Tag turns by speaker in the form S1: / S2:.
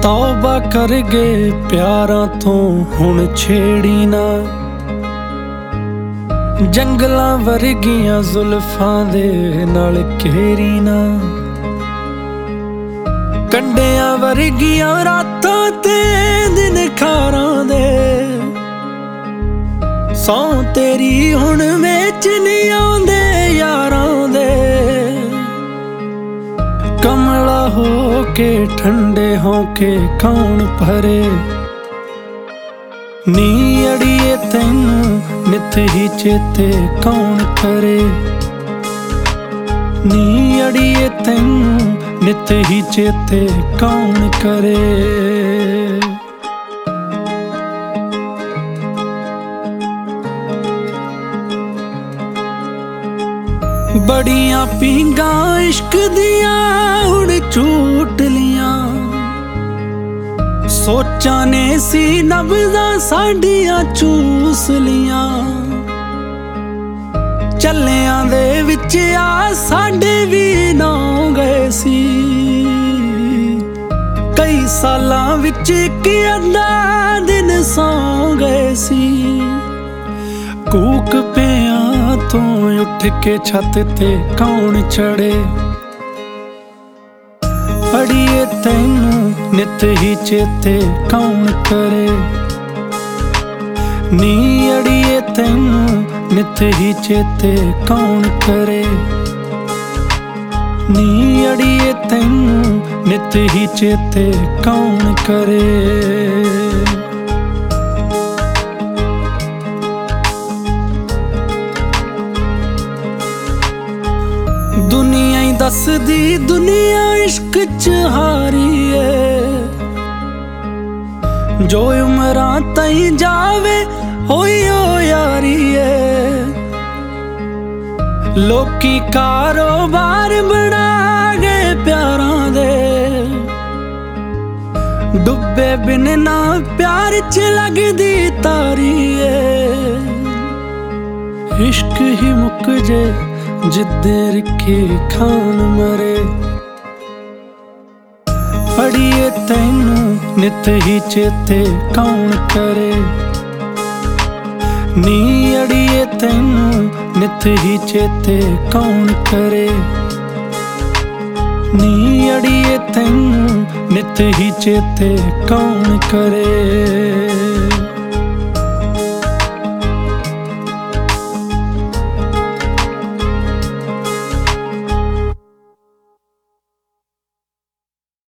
S1: ਤੌਬਾ ਕਰ ਗਏ ਪਿਆਰਾਂ ਤੋਂ ਹੁਣ ਛੇੜੀ ਨਾ, ਜੰਗਲਾਂ ਵਰਗੀਆਂ ਜ਼ੁਲਫਾਂ ਦੇ ਨਾਲ ਘੇਰੀ ਨਾ, ਕੰਡਿਆਂ ਵਰਗੀਆਂ ਰਾਤਾਂ ਤੇ ਦਿਨ ਖਾਰਾਂ ਦੇ, ਸੌਂ ਤੇਰੀ ਹੁਣ ਵਿੱਚ ਨਹੀਂ ਆਉਂਦੇ ਯਾਰਾਂ ਦੇ। ਕਮਲਾ ਹੋ ਕੇ ਠੰਡੇ ਹੋ ਕੇ ਕੌਣ ਭਰੇ, ਨੀ ਅੜੀਏ ਤੈਨੂੰ ਨਿੱਤ ਹੀ ਚੇਤੇ ਕੌਣ ਕਰੇ, ਨੀ ਅੜੀਏ ਤੈਨੂੰ ਨਿੱਤ ਹੀ ਚੇਤੇ ਕੌਣ ਕਰੇ। ਬੜੀਆਂ ਪੀਂਘਾਂ ਇਸ਼ਕ ਦੀਆਂ ਹੁਣ ਝੂਟ ਲੀਆਂ, ਸੋਚਾਂ ਨੇ ਸੀ ਨਬਜ਼ਾਂ ਸਾਡੀਆਂ ਚੂਸ ਲੀਆਂ, ਚੱਲਿਆਂ ਦੇ ਵਿੱਚ ਆ ਸਾਡੇ ਵੀ ਨੌ ਗਏ ਸੀ, ਕਈ ਸਾਲਾਂ ਵਿੱਚ ਇੱਕ ਅੱਧਾ ਦਿਨ ਸੌਂ ਗਏ ਸੀ। ਕੂਕ ਪਿਆਂ ਤੋਂ ਉੱਠ ਕੇ ਛੱਤ ਤੇ ਕੌਣ ਚੜੇ, ਅੜੀਏ ਤੈਨੂੰ ਨਿੱਤ ਹੀ ਚੇਤੇ ਕੌਣ ਕਰੇ, ਨੀ ਅੜੀਏ ਤੈਨੂੰ ਨਿੱਤ ਹੀ ਚੇਤੇ ਕੌਣ ਕਰੇ, ਨੀ ਅੜੀਏ ਤੈਨੂੰ ਨਿੱਤ ਹੀ ਚੇਤੇ ਕੌਣ ਕਰੇ। ਦੁਨੀਆ ਹੀ ਦੱਸਦੀ ਦੁਨੀਆ ਇਸ਼ਕ ਚ ਹਾਰੀ ਏ, ਜੋ ਉਮਰਾਂ ਤਾਈਂ ਜਾਵੇ ਹੋਈ ਓ ਯਾਰੀ ਏ। ਲੋਕੀ ਕਾਰੋਬਾਰ ਬਣਾ ਗਏ ਪਿਆਰਾਂ ਦੇ, ਡੁੱਬੇ ਬਿਨ ਨਾ ਪਿਆਰ ਚ ਲੱਗਦੀ ਤਾਰੀ ਏ। ਇਸ਼ਕ ਹੀ ਮੁੱਕ ਜੇ ਜਿੱਦੇ ਰੱਖੀ ਖਾਨ ਮਰੇ, ਅੜੀਏ ਤੈਨੂੰ ਨਿੱਤ ਹੀ ਚੇਤੇ ਕੌਣ ਕਰੇ, ਨੀ ਅੜੀਏ ਤੈਨੂੰ ਨਿੱਤ ਹੀ ਚੇਤੇ ਕੌਣ ਕਰੇ, ਨੀ ਅੜੀਏ ਤੈਨੂੰ ਨਿੱਤ ਹੀ ਚੇਤੇ ਕੌਣ ਕਰੇ।